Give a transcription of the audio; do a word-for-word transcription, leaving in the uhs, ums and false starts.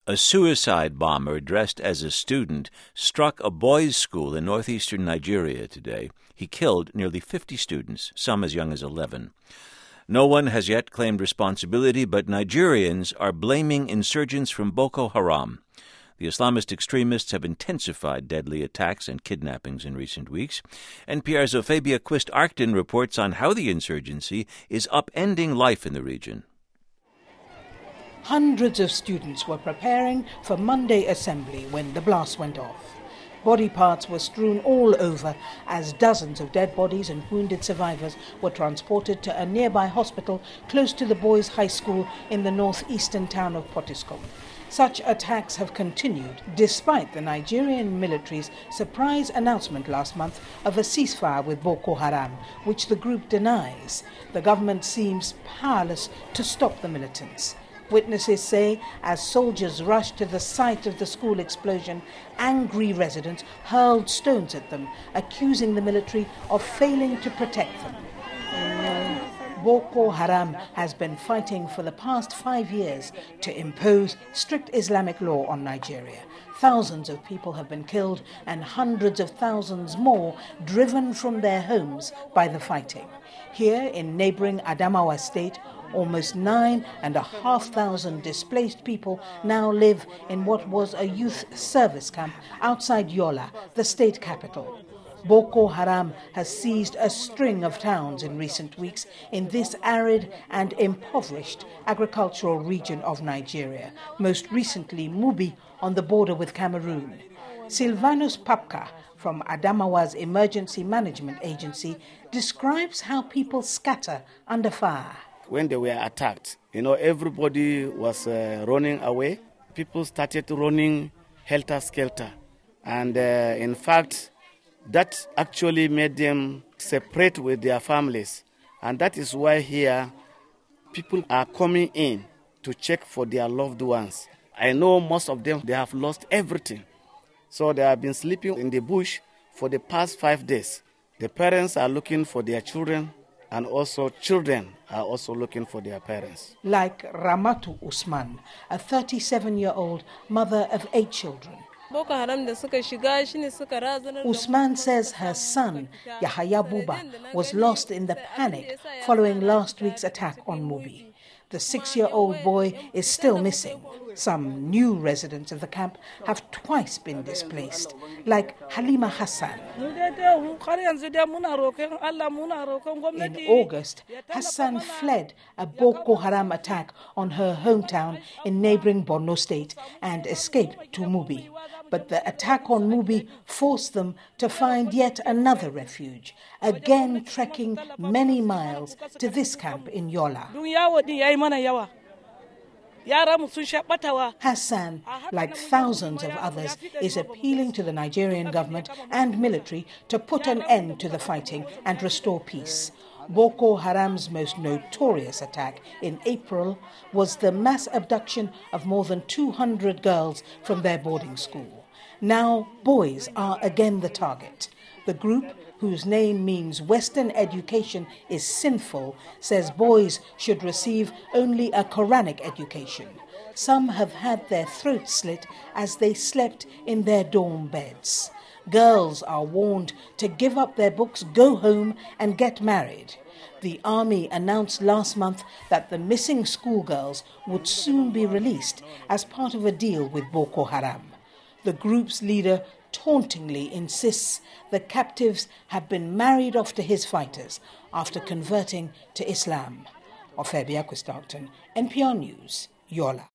A suicide bomber dressed as a student struck a boys' school in northeastern Nigeria today. He killed nearly fifty students, some as young as eleven. No one has yet claimed responsibility, but Nigerians are blaming insurgents from Boko Haram. The Islamist extremists have intensified deadly attacks and kidnappings in recent weeks. N P R's Ophabia Quist-Arcton reports on how the insurgency is upending life in the region. Hundreds of students were preparing for Monday assembly when the blast went off. Body parts were strewn all over as dozens of dead bodies and wounded survivors were transported to a nearby hospital close to the boys' high school in the northeastern town of Potiskum. Such attacks have continued despite the Nigerian military's surprise announcement last month of a ceasefire with Boko Haram, which the group denies. The government seems powerless to stop the militants. Witnesses say as soldiers rushed to the site of the school explosion, angry residents hurled stones at them, accusing the military of failing to protect them. Boko Haram has been fighting for the past five years to impose strict Islamic law on Nigeria. Thousands of people have been killed and hundreds of thousands more driven from their homes by the fighting. Here in neighboring Adamawa State, almost nine and a half thousand displaced people now live in what was a youth service camp outside Yola, the state capital. Boko Haram has seized a string of towns in recent weeks in this arid and impoverished agricultural region of Nigeria, most recently Mubi on the border with Cameroon. Silvanus Papka from Adamawa's Emergency Management Agency describes how people scatter under fire. When they were attacked, you know, everybody was uh, running away. People started running helter-skelter. And uh, in fact, that actually made them separate with their families. And that is why here people are coming in to check for their loved ones. I know most of them, they have lost everything. So they have been sleeping in the bush for the past five days. The parents are looking for their children, and also children are also looking for their parents. Like Ramatu Usman, a thirty-seven-year-old mother of eight children. Usman says her son, Yahaya Buba, was lost in the panic following last week's attack on Mubi. The six-year-old boy is still missing. Some new residents of the camp have twice been displaced, like Halima Hassan. In August, Hassan fled a Boko Haram attack on her hometown in neighboring Borno State and escaped to Mubi. But the attack on Mubi forced them to find yet another refuge, again trekking many miles to this camp in Yola. Hassan, like thousands of others, is appealing to the Nigerian government and military to put an end to the fighting and restore peace. Boko Haram's most notorious attack in April was the mass abduction of more than two hundred girls from their boarding school. Now boys are again the target. The group, whose name means Western education is sinful, says boys should receive only a Quranic education. Some have had their throats slit as they slept in their dorm beds. Girls are warned to give up their books, go home and get married. The army announced last month that the missing schoolgirls would soon be released as part of a deal with Boko Haram. The group's leader tauntingly insists the captives have been married off to his fighters after converting to Islam. Ophabia Quist-Arcton, N P R News, Yola.